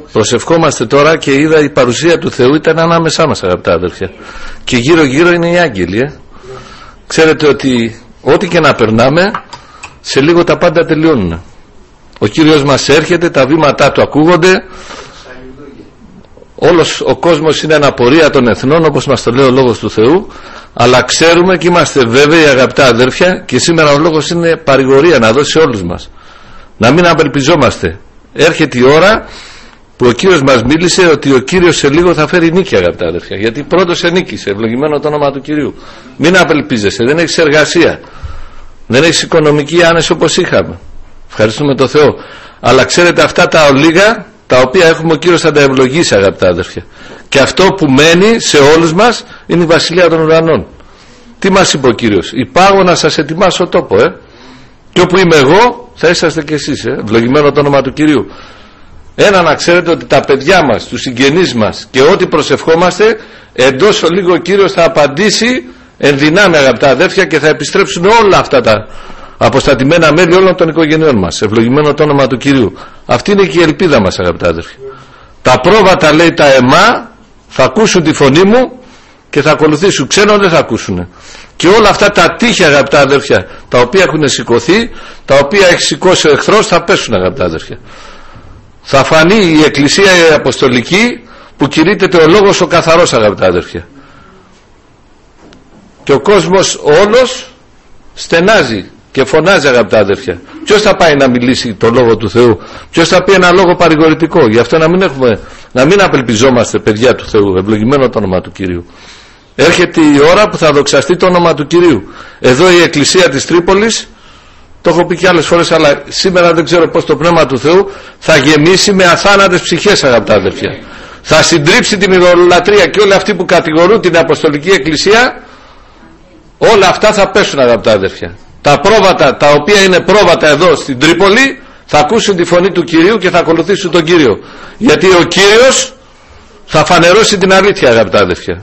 προσευχόμαστε τώρα και είδα η παρουσία του Θεού ήταν ανάμεσά μας, αγαπητά αδέρφια, και γύρω γύρω είναι οι άγγελοι. Ξέρετε ότι ό,τι και να περνάμε, σε λίγο τα πάντα τελειώνουν. Ο Κύριος μας έρχεται, τα βήματά του ακούγονται, όλος ο κόσμος είναι αναπορία των εθνών, όπως μας το λέει ο Λόγος του Θεού, αλλά ξέρουμε και είμαστε βέβαιοι, αγαπητά αδέρφια, και σήμερα ο Λόγος είναι παρηγορία να δώσει σε όλους μας, να μην απελπιζόμαστε. Έρχεται η ώρα που ο Κύριος μας μίλησε ότι ο Κύριος σε λίγο θα φέρει νίκη, αγαπητά αδέρφια, γιατί πρώτος ενίκησε, ευλογημένο το όνομα του Κυρίου. Μην απελπίζεσαι, δεν έχεις εργασία, δεν έχεις οικονομική άνεση όπως είχαμε, ευχαριστούμε το Θεό, αλλά ξέρετε, αυτά τα ολίγα τα οποία έχουμε, ο Κύριος θα τα ευλογήσει, αγαπητά αδέρφια, και αυτό που μένει σε όλους μας είναι η Βασιλεία των Ουρανών. Τι μας είπε ο Κύριος? Υπάγω να σας ετοιμάσω τόπο, και όπου είμαι εγώ θα είσαστε κι εσείς, ευλογημένο το όνομα του Κυρίου. Ένα, να ξέρετε ότι τα παιδιά μας, τους συγγενείς μας και ό,τι προσευχόμαστε, εντός λίγο ο Κύριος θα απαντήσει εν δυνάμει, αγαπητά αδέρφια, και θα επιστρέψουν όλα αυτά τα αποστατημένα μέλη όλων των οικογενειών μας, ευλογημένο το όνομα του Κυρίου. Αυτή είναι και η ελπίδα μας, αγαπητά αδέρφια. Τα πρόβατα, λέει, τα αιμά θα ακούσουν τη φωνή μου και θα ακολουθήσουν, ξένο δεν θα ακούσουν. Και όλα αυτά τα τείχη, αγαπητά αδέρφια, τα οποία έχουν σηκωθεί, τα οποία έχει σηκώσει ο εχθρός, θα πέσουν, αγαπητά αδέρφια. Θα φανεί η Εκκλησία η Αποστολική που κηρύττεται ο Λόγος ο καθαρός, αγαπητά αδέρφια, και ο κόσμος όλος στενάζει και φωνάζει, αγαπητά αδέρφια. Ποιος θα πάει να μιλήσει το Λόγο του Θεού? Ποιος θα πει ένα λόγο παρηγορητικό? Γι' αυτό να μην απελπιζόμαστε, παιδιά του Θεού, ευλογημένο το όνομα του Κυρίου. Έρχεται η ώρα που θα δοξαστεί το όνομα του Κυρίου. Εδώ η Εκκλησία της Τρίπολης, το έχω πει και άλλες φορές, αλλά σήμερα δεν ξέρω πως το Πνεύμα του Θεού θα γεμίσει με αθάνατες ψυχές, αγαπητά αδέρφια. Θα συντρίψει την ειδωλολατρία, και όλοι αυτοί που κατηγορούν την Αποστολική Εκκλησία, όλα αυτά θα πέσουν, αγαπητά αδέρφια. Τα πρόβατα, τα οποία είναι πρόβατα εδώ στην Τρίπολη, θα ακούσουν τη φωνή του Κυρίου και θα ακολουθήσουν τον Κύριο, γιατί ο Κύριος θα φανερώσει την αλήθεια, αγαπητά αδέρφια.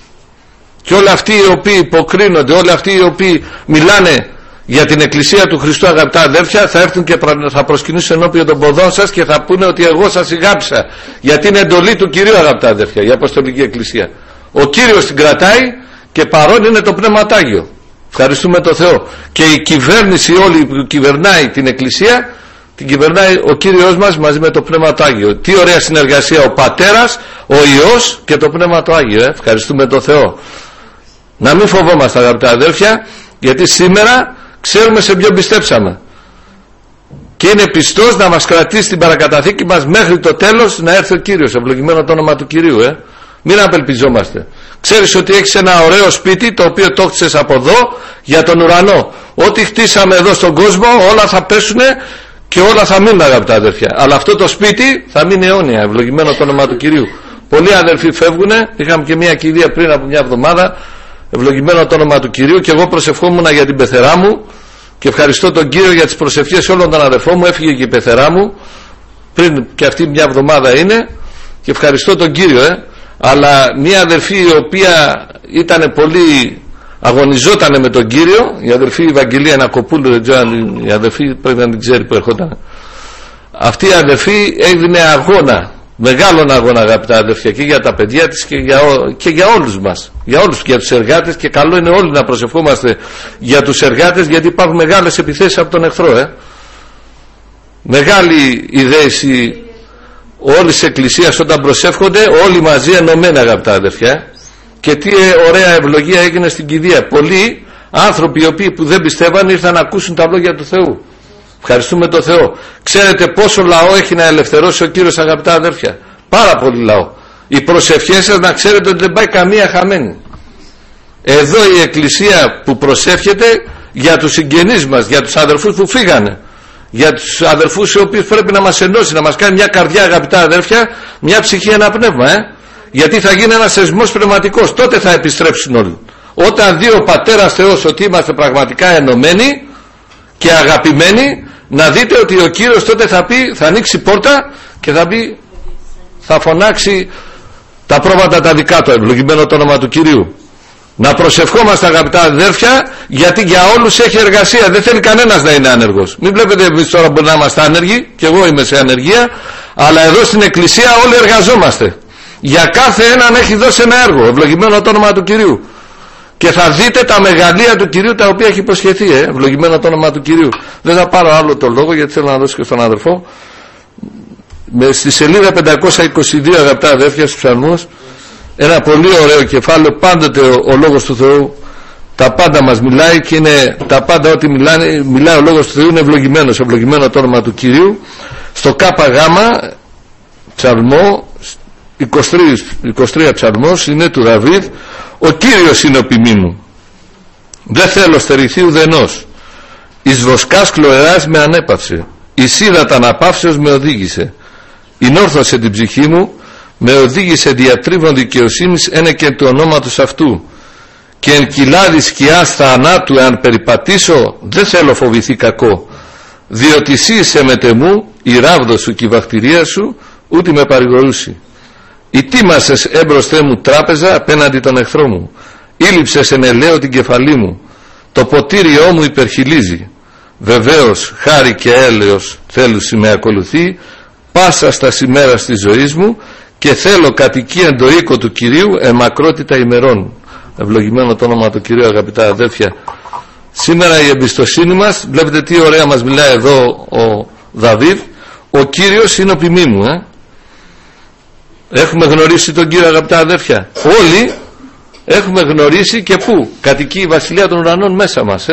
Και όλοι αυτοί οι οποίοι υποκρίνονται, όλοι αυτοί οι οποίοι μιλάνε για την Εκκλησία του Χριστού, αγαπητά αδέρφια, θα έρθουν και θα προσκυνήσουν ενώπιον των ποδών σας και θα πούνε ότι εγώ σας ηγάπησα, γιατί είναι εντολή του Κυρίου, αγαπητά αδέρφια, η Αποστολική Εκκλησία. Ο Κύριος την κρατάει και παρόν είναι το Πνεύμα Άγιο. Ευχαριστούμε το Θεό. Και η κυβέρνηση όλη που κυβερνάει την Εκκλησία, την κυβερνάει ο Κύριος μας μαζί με το Πνεύμα Άγιο. Τι ωραία συνεργασία, ο Πατέρας, ο Υιός και το Πνεύμα το Άγιο. Ευχαριστούμε το Θεό. Να μην φοβόμαστε, αγαπητά αδέρφια, γιατί σήμερα ξέρουμε σε ποιον πιστέψαμε, και είναι πιστός να μας κρατήσει την παρακαταθήκη μας μέχρι το τέλος, να έρθει ο Κύριος, ευλογημένο το όνομα του Κυρίου. Μην απελπιζόμαστε. Ξέρεις ότι έχεις ένα ωραίο σπίτι, το οποίο το χτίσες από εδώ για τον ουρανό. Ό,τι χτίσαμε εδώ στον κόσμο, όλα θα πέσουν και όλα θα μείνουν, αγαπητά αδέρφια, αλλά αυτό το σπίτι θα μείνει αιώνια, ευλογημένο το όνομα του Κυρίου. Πολλοί αδερφοί φεύγουν. Είχαμε και μια κηδεία πριν από μια εβδομάδα, ευλογημένο το όνομα του Κυρίου, και εγώ προσευχόμουν για την πεθερά μου και ευχαριστώ τον Κύριο για τις προσευχές όλων των αδερφών μου. Έφυγε και η πεθερά μου πριν, και αυτή μια εβδομάδα είναι, και ευχαριστώ τον Κύριο. Αλλά μια αδερφή η οποία ήταν πολύ, αγωνιζόταν με τον Κύριο, η αδερφή Ευαγγελία Νακοπούλου, δεν ξέρω, η αδερφή πρέπει να την ξέρει που ερχόταν. Αυτή η αδερφή έδινε αγώνα, μεγάλον αγώνα, αγαπητά αδερφιά, και για τα παιδιά της και για όλους μας, για όλους, και για τους εργάτες, και καλό είναι όλοι να προσευχόμαστε για τους εργάτες, γιατί υπάρχουν μεγάλες επιθέσεις από τον εχθρό. Μεγάλη ιδέηση όλης της Εκκλησίας όταν προσεύχονται όλοι μαζί ενωμένα, αγαπητά αδερφιά. Και τι ωραία ευλογία έγινε στην κηδεία. Πολλοί άνθρωποι οι οποίοι που δεν πιστεύαν ήρθαν να ακούσουν τα λόγια του Θεού. Ευχαριστούμε τον Θεό. Ξέρετε πόσο λαό έχει να ελευθερώσει ο Κύριος, αγαπητά αδέρφια? Πάρα πολύ λαό. Οι προσευχές σας, να ξέρετε ότι δεν πάει καμία χαμένη. Εδώ η Εκκλησία που προσεύχεται για τους συγγενείς μας, για τους αδερφούς που φύγανε, για τους αδερφούς οι οποίοι πρέπει να μας ενώσει, να μας κάνει μια καρδιά, αγαπητά αδέρφια, μια ψυχή, ένα πνεύμα, γιατί θα γίνει ένας θεσμός πνευματικός. Τότε θα επιστρέψουν όλοι. Όταν δει ο Πατέρας Θεός ότι είμαστε πραγματικά ενωμένοι και αγαπημένοι, να δείτε ότι ο Κύριος τότε θα πει, θα ανοίξει πόρτα και θα πει, θα φωνάξει τα πρόβατα τα δικά του, ευλογημένο το όνομα του Κυρίου. Να προσευχόμαστε αγαπητά αδέρφια, γιατί για όλους έχει εργασία, δεν θέλει κανένας να είναι άνεργος. Μην βλέπετε εμείς τώρα μπορεί να είμαστε άνεργοι, και εγώ είμαι σε ανεργία, αλλά εδώ στην εκκλησία όλοι εργαζόμαστε. Για κάθε έναν έχει δώσει ένα έργο, ευλογημένο το όνομα του Κυρίου. Και θα δείτε τα μεγαλεία του Κυρίου τα οποία έχει υποσχεθεί, ευλογημένο το όνομα του Κυρίου. Δεν θα πάρω άλλο το λόγο, γιατί θέλω να δώσω και στον αδερφό. Στη σελίδα 522 αγαπητά αδέρφια στους ψαλμούς, ένα πολύ ωραίο κεφάλαιο, πάντοτε ο λόγος του Θεού τα πάντα μας μιλάει, και είναι τα πάντα ό,τι μιλάει ο λόγος του Θεού είναι ευλογημένος, ευλογημένο το όνομα του Κυρίου. Στο ΚΓ ψαλμό 23 ψαλμός είναι του Δαβίδ. Ο Κύριος είναι ο ποιμή μου, δεν θέλω στερηθεί ουδενός, εις βοσκάς κλωεράς με ανέπαυσε, εις ύδατα αναπαύσεως με οδήγησε, ενόρθωσε την ψυχή μου, με οδήγησε διατρίβων δικαιοσύνης ένε και του ονόματος αυτού, και εν κοιλάδι σκιάς θανάτου εάν περιπατήσω, δεν θέλω φοβηθεί κακό, διότι εσύ είσαι μετεμού, η ράβδος σου και η βακτηρία σου ούτε με παρηγορούσι. Ητήμασες έμπροσθέ μου τράπεζα απέναντι των εχθρών μου, ήλυψες εν ελαίο την κεφαλή μου, το ποτήριό μου υπερχιλίζει. Βεβαίως χάρη και έλεος θέλουσι με ακολουθεί πάσα στα σημέρα της ζωής μου, και θέλω κατοικία εν το οίκο του Κυρίου μακρότητα ημερών. Ευλογημένο το όνομα του Κυρίου αγαπητά αδέρφια. Σήμερα η εμπιστοσύνη μας, βλέπετε τι ωραία μας μιλάει εδώ ο Δαβίδ, ο Κύριος είναι ο ποιμή μου. Έχουμε γνωρίσει τον Κύριο αγαπητά αδέρφια, όλοι έχουμε γνωρίσει, και πού κατοικεί η βασιλεία των ουρανών μέσα μας.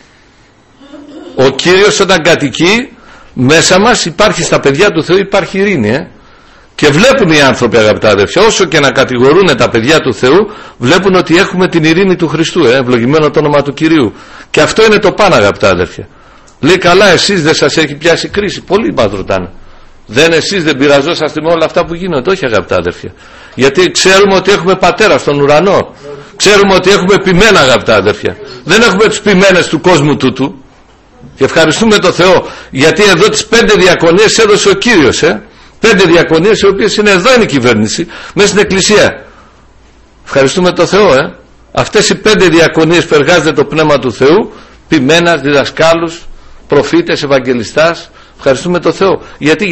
Ο Κύριος όταν κατοικεί μέσα μας, υπάρχει στα παιδιά του Θεού, υπάρχει ειρήνη. Και βλέπουν οι άνθρωποι αγαπητά αδέρφια, όσο και να κατηγορούν τα παιδιά του Θεού, βλέπουν ότι έχουμε την ειρήνη του Χριστού, ευλογημένο το όνομα του Κυρίου. Και αυτό είναι το πάνω αγαπητά αδέρφια. Λέει, καλά εσείς δεν σας έχει πιάσει κρίση? Πολλοί μας ρωτάνε, δεν εσείς δεν πειραζόσαστε με όλα αυτά που γίνονται? Όχι αγαπητά αδέρφια, γιατί ξέρουμε ότι έχουμε πατέρα στον ουρανό, ξέρουμε ότι έχουμε ποιμένα αγαπητά αδέρφια, δεν έχουμε τους ποιμένες του κόσμου τούτου. Και ευχαριστούμε τον Θεό, γιατί εδώ τις 5 διακονίες έδωσε ο Κύριος. 5 διακονίες, οι οποίες είναι εδώ, είναι η κυβέρνηση μέσα στην εκκλησία. Ευχαριστούμε τον Θεό. Αυτές οι 5 διακονίες που εργάζεται το Πνεύμα του Θεού, ποιμένας, διδασκάλους, προφήτες, ευαγγελιστάς. Ευχαριστούμε τον Θεό, γιατί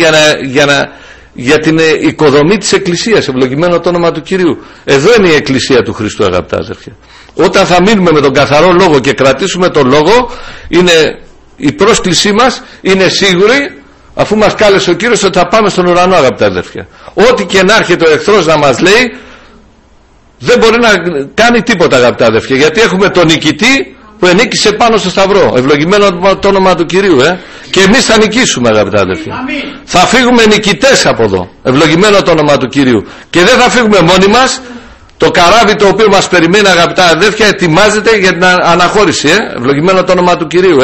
για την οικοδομή της εκκλησίας, ευλογημένο το όνομα του Κυρίου. Εδώ είναι η εκκλησία του Χριστού αγαπητά αδέρφια. Όταν θα μείνουμε με τον καθαρό λόγο και κρατήσουμε τον λόγο, είναι η πρόσκλησή μας είναι σίγουρη, αφού μας κάλεσε ο Κύριος, ότι θα πάμε στον ουρανό αγαπητά αδέρφια. Ό,τι και να έρχεται ο εχθρός να μας λέει, δεν μπορεί να κάνει τίποτα αγαπητά αδέρφια, γιατί έχουμε τον νικητή που ενίκησε πάνω στο σταυρό, ευλογημένο το όνομα του Κυρίου. Και εμείς θα νικήσουμε αγαπητά αδέρφια. Θα φύγουμε νικητές από εδώ, ευλογημένο το όνομα του Κυρίου. Και δεν θα φύγουμε μόνοι μας. Το καράβι το οποίο μας περιμένει αγαπητά αδέρφια ετοιμάζεται για την αναχώρηση, ευλογημένο το όνομα του Κυρίου.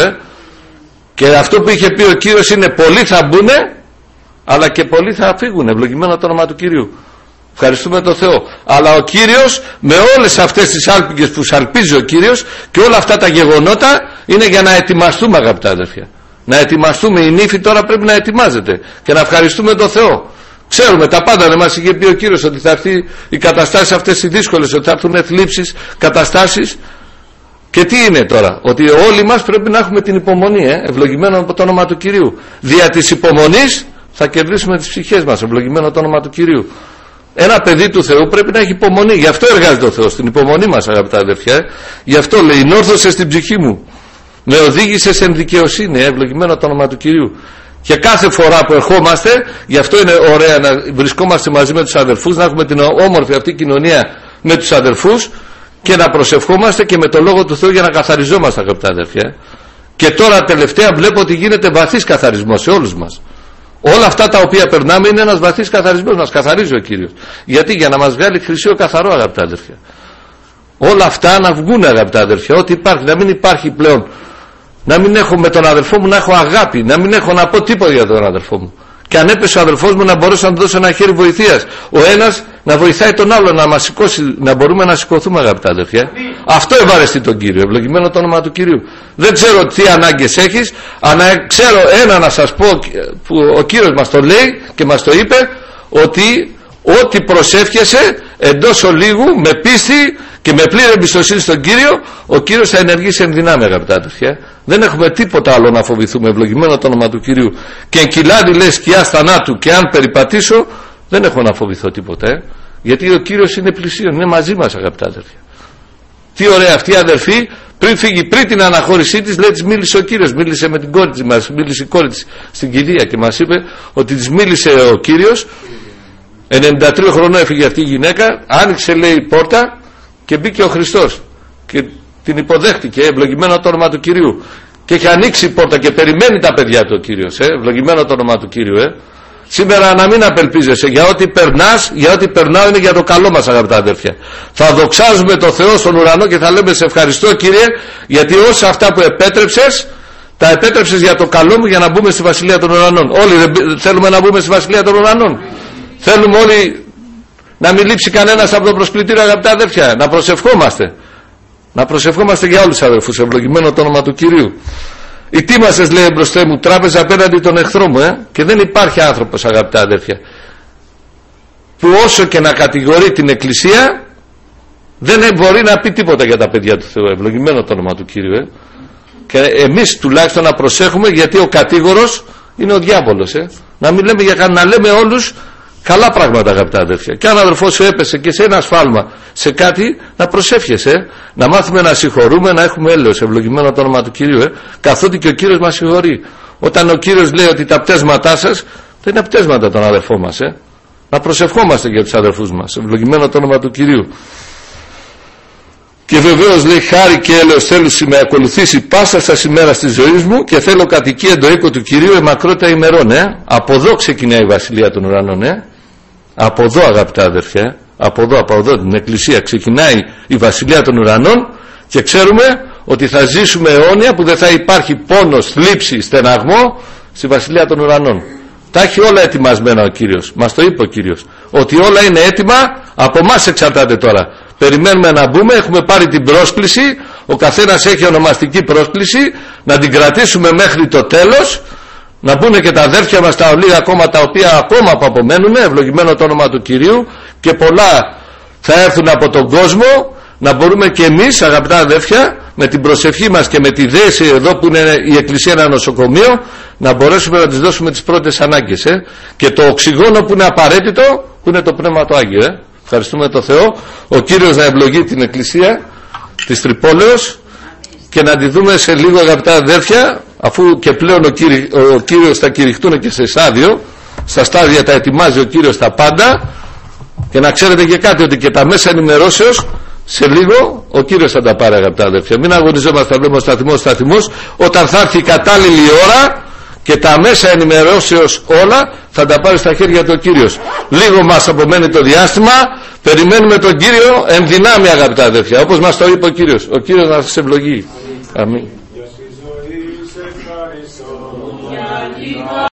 Και αυτό που είχε πει ο Κύριος είναι, πολλοί θα μπουνε αλλά και πολλοί θα φύγουν, ευλογημένο το όνομα του Κυρίου. Ευχαριστούμε τον Θεό. Αλλά ο Κύριος, με όλες αυτές τις άλπιγγες που σαλπίζει ο Κύριος και όλα αυτά τα γεγονότα, είναι για να ετοιμαστούμε αγαπητά αδέρφια. Να ετοιμαστούμε, η νύφη τώρα πρέπει να ετοιμάζεται και να ευχαριστούμε τον Θεό. Ξέρουμε τα πάντα, δεν μας είχε πει ο Κύριος ότι θα έρθει οι καταστάσεις αυτές οι δύσκολες, ότι θα έρθουν θλίψεις, καταστάσεις. Και τι είναι τώρα? Ότι όλοι μας πρέπει να έχουμε την υπομονή, ευλογημένο από το όνομα του Κυρίου. Δια της υπομονής θα κερδίσουμε τις ψυχές μας, ευλογημένο το όνομα του Κυρίου. Ένα παιδί του Θεού πρέπει να έχει υπομονή. Γι' αυτό εργάζεται ο Θεός, στην υπομονή μας αγαπητά αδερφιά. Γι' αυτό λέει, ενόρθωσε στην ψυχή μου, με οδήγησε εν δικαιοσύνη, ευλογημένο το όνομα του Κυρίου. Και κάθε φορά που ερχόμαστε, γι' αυτό είναι ωραία να βρισκόμαστε μαζί με τους αδερφούς, να έχουμε την όμορφη αυτή κοινωνία με τους αδερφούς και να προσευχόμαστε και με το Λόγο του Θεού για να καθαριζόμαστε αγαπητά αδερφιά. Και τώρα τελευταία βλέπω ότι γίνεται βαθύς καθαρισμός σε όλους μας. Όλα αυτά τα οποία περνάμε είναι ένας βαθύς καθαρισμός, μας καθαρίζει ο Κύριος. Γιατί? Για να μας βγάλει χρυσό καθαρό αγαπητά αδερφιά. Όλα αυτά να βγουν αγαπητά αδερφιά, ό,τι υπάρχει, να μην υπάρχει πλέον, να μην έχω με τον αδελφό μου να έχω αγάπη, να μην έχω να πω τίποτα για τον αδελφό μου. Και αν έπεσε ο αδελφός μου, να μπορέσω να του δώσω ένα χέρι βοηθείας, ο ένας να βοηθάει τον άλλο, να μας σηκώσει, να μπορούμε να σηκωθούμε αγαπητά αδερφιά. Αυτό ευαρεστεί τον Κύριο, ευλογημένο το όνομα του Κυρίου. Δεν ξέρω τι ανάγκες έχεις, αλλά ξέρω ένα να σας πω που ο Κύριος μας το λέει και μας το είπε, ότι ό,τι προσεύχεσαι εντός ολίγου, με πίστη και με πλήρη εμπιστοσύνη στον Κύριο, ο Κύριος θα ενεργήσει εν δυνάμει, αγαπητά αδερφιά. Δεν έχουμε τίποτα άλλο να φοβηθούμε. Ευλογημένο το όνομα του Κυρίου. Και εν κοιλάδι λέει σκιά θανάτου, και αν περιπατήσω, δεν έχω να φοβηθώ τίποτα. Γιατί ο Κύριος είναι πλησίον, είναι μαζί μας, αγαπητά αδερφιά. Τι ωραία αυτή η αδερφή, πριν φύγει, πριν την αναχώρησή της, λέει, της μίλησε ο Κύριος. Μίλησε με την κόρη της, μας μίλησε η κόρη της στην κηδεία και μας είπε ότι της μίλησε ο Κύριος. 93 χρονών έφυγε αυτή η γυναίκα, άνοιξε, λέει, η πόρτα και μπήκε ο Χριστός και την υποδέχτηκε. Ευλογημένο το όνομα του Κυρίου. Και έχει ανοίξει η πόρτα και περιμένει τα παιδιά του ο Κύριος. Ευλογημένο το όνομα του Κύριου. Σήμερα να μην απελπίζεσαι, για ό,τι περνάς, για ό,τι περνάω είναι για το καλό μας, αγαπητά αδέρφια. Θα δοξάζουμε το Θεό στον ουρανό και θα λέμε σε ευχαριστώ, Κύριε, γιατί όσα αυτά που επέτρεψες, τα επέτρεψες για το καλό μου, για να μπούμε στη Βασιλεία των Ουρανών. Όλοι θέλουμε να μπούμε στη Βασιλεία των Ουρανών. Θέλουμε όλοι να μην λείψει κανένας από το προσκλητήριο, αγαπητά αδέρφια. Να προσευχόμαστε. Να προσευχόμαστε για όλους τους αδερφούς. Ευλογημένο το όνομα του Κυρίου. Ετοίμασες, λέει, μπροστά μου τράπεζα απέναντι τον εχθρό μου, και δεν υπάρχει άνθρωπος, αγαπητά αδέρφια, που όσο και να κατηγορεί την Εκκλησία δεν μπορεί να πει τίποτα για τα παιδιά του Θεού. Ευλογημένο το όνομα του Κύριου. Και εμείς τουλάχιστον να προσέχουμε, γιατί ο κατήγορος είναι ο διάβολος. Να μην λέμε για να λέμε όλους καλά πράγματα, αγαπητά αδέρφια. Και αν αδερφός σου έπεσε και σε ένα σφάλμα, σε κάτι, να προσεύχεσαι, να μάθουμε να συγχωρούμε, να έχουμε έλεος. Ευλογημένο το όνομα του Κυρίου. Καθότι και ο Κύριος μας συγχωρεί. Όταν ο Κύριος λέει ότι τα πτέσματά σας δεν είναι πτέσματα των αδερφών μας. Να προσευχόμαστε για τους αδερφούς μας. Ευλογημένο το όνομα του Κυρίου. Και βεβαίως, λέει, χάρη και έλεος θέλω με ακολουθήσει πάσα στα ημέρα της ζωής μου και θέλω κατοικία εν το οίκο του Κυρίου εμακρότητα ημερών. Από εδώ ξεκινάει η Βασιλεία των Ουρανών. Από εδώ, αγαπητά αδερφιά, από εδώ την Εκκλησία ξεκινάει η Βασιλεία των Ουρανών και ξέρουμε ότι θα ζήσουμε αιώνια, που δεν θα υπάρχει πόνος, θλίψη, στεναγμό στη Βασιλεία των Ουρανών. Τα έχει όλα ετοιμασμένα ο Κύριος. Μας το είπε ο Κύριος ότι όλα είναι έτοιμα, από εμάς εξαρτάται τώρα. Περιμένουμε να μπούμε, έχουμε πάρει την πρόσκληση, ο καθένας έχει ονομαστική πρόσκληση, να την κρατήσουμε μέχρι το τέλος, να μπουν και τα αδέρφια μας τα ολίγα ακόμα, τα οποία ακόμα απομένουν, ευλογημένο το όνομα του Κυρίου, και πολλά θα έρθουν από τον κόσμο, να μπορούμε και εμείς, αγαπητά αδέρφια, με την προσευχή μας και με τη δέση εδώ που είναι η Εκκλησία ένα νοσοκομείο, να μπορέσουμε να τις δώσουμε τις πρώτες ανάγκες. Και το οξυγόνο που είναι απαραίτητο, που είναι το Πνεύμα το Άγιο. Ευχαριστούμε τον Θεό. Ο Κύριος να ευλογεί την Εκκλησία της Τρυπόλεως και να τη δούμε σε λίγο, αγαπητά αδέρφια, αφού και πλέον ο Κύριος θα κηρυχτούν και σε στάδιο, στα στάδια τα ετοιμάζει ο Κύριος τα πάντα, και να ξέρετε και κάτι, ότι και τα μέσα ενημερώσεως σε λίγο ο Κύριος θα τα πάρει, αγαπητά αδέρφια. Μην αγωνιζόμαστε, θα λέμε σταθμός, όταν θα έρθει η κατάλληλη ώρα και τα μέσα ενημερώσεως όλα θα τα πάρει στα χέρια του ο Κύριος. Λίγο μας απομένει το διάστημα, περιμένουμε τον Κύριο εν δυνάμει, αγαπητά αδέρφια, όπως μας το είπε ο Κύριος. Ο Κύριος να σας ευλογεί. Αμήν.